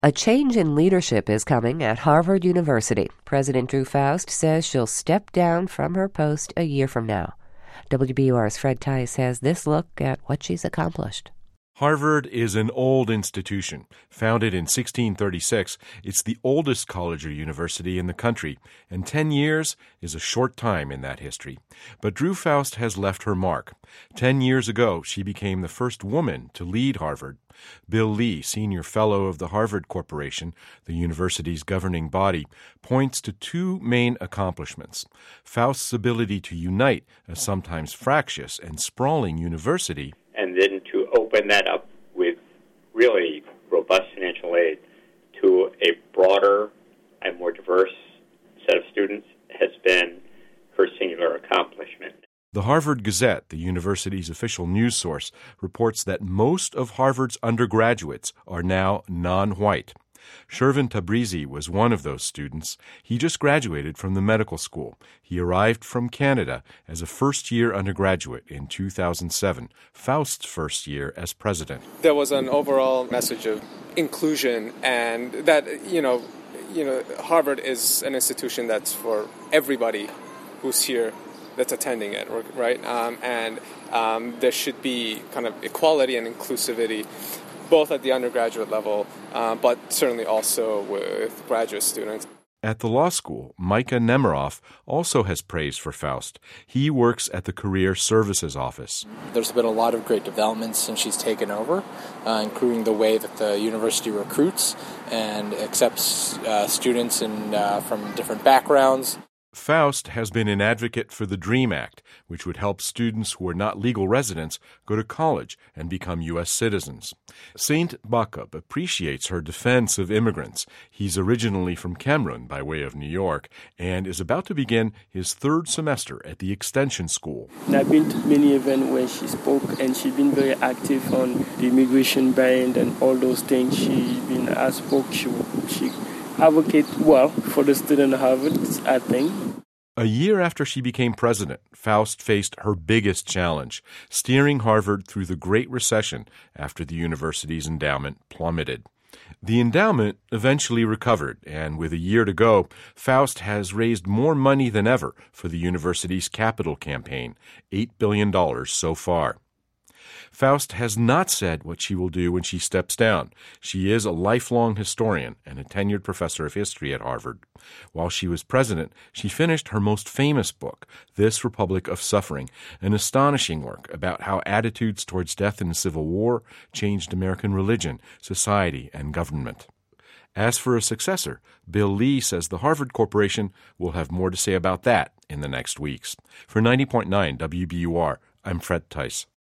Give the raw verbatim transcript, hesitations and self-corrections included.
A change in leadership is coming at Harvard University. President Drew Faust says she'll step down from her post a year from now. W B U R's Fred Tice has this look at what she's accomplished. Harvard is an old institution. Founded in sixteen thirty-six, it's the oldest college or university in the country, and ten years is a short time in that history. But Drew Faust has left her mark. Ten years ago, she became the first woman to lead Harvard. Bill Lee, senior fellow of the Harvard Corporation, the university's governing body, points to two main accomplishments: Faust's ability to unite a sometimes fractious and sprawling university, and then to open that up with really robust financial aid to a broader and more diverse set of students has been her singular accomplishment. The Harvard Gazette, the university's official news source, reports that most of Harvard's undergraduates are now non-white. Shervin Tabrizi was one of those students. He just graduated from the medical school. He arrived from Canada as a first-year undergraduate in two thousand seven, Faust's first year as president. There was an overall message of inclusion, and that, you know, you know, Harvard is an institution that's for everybody who's here, that's attending it, right? Um, and um, there should be kind of equality and inclusivity, both at the undergraduate level, uh, but certainly also with graduate students. At the law school, Micah Nemiroff also has praise for Faust. He works at the Career Services Office. There's been a lot of great developments since she's taken over, uh, including the way that the university recruits and accepts uh, students in, uh, from different backgrounds. Faust has been an advocate for the DREAM Act, which would help students who are not legal residents go to college and become U S citizens. Saint Bakub appreciates her defense of immigrants. He's originally from Cameroon by way of New York and is about to begin his third semester at the Extension School. I've been to many events where she spoke, and she's been very active on the immigration ban and all those things. She's been outspoken. She, she advocate well for the student at Harvard, I think. A year after she became president, Faust faced her biggest challenge, steering Harvard through the Great Recession after the university's endowment plummeted. The endowment eventually recovered, and with a year to go, Faust has raised more money than ever for the university's capital campaign, eight billion dollars so far. Faust has not said what she will do when she steps down. She is a lifelong historian and a tenured professor of history at Harvard. While she was president, she finished her most famous book, This Republic of Suffering, an astonishing work about how attitudes towards death in the Civil War changed American religion, society, and government. As for a successor, Bill Lee says the Harvard Corporation will have more to say about that in the next weeks. For ninety point nine W B U R, I'm Fred Tice.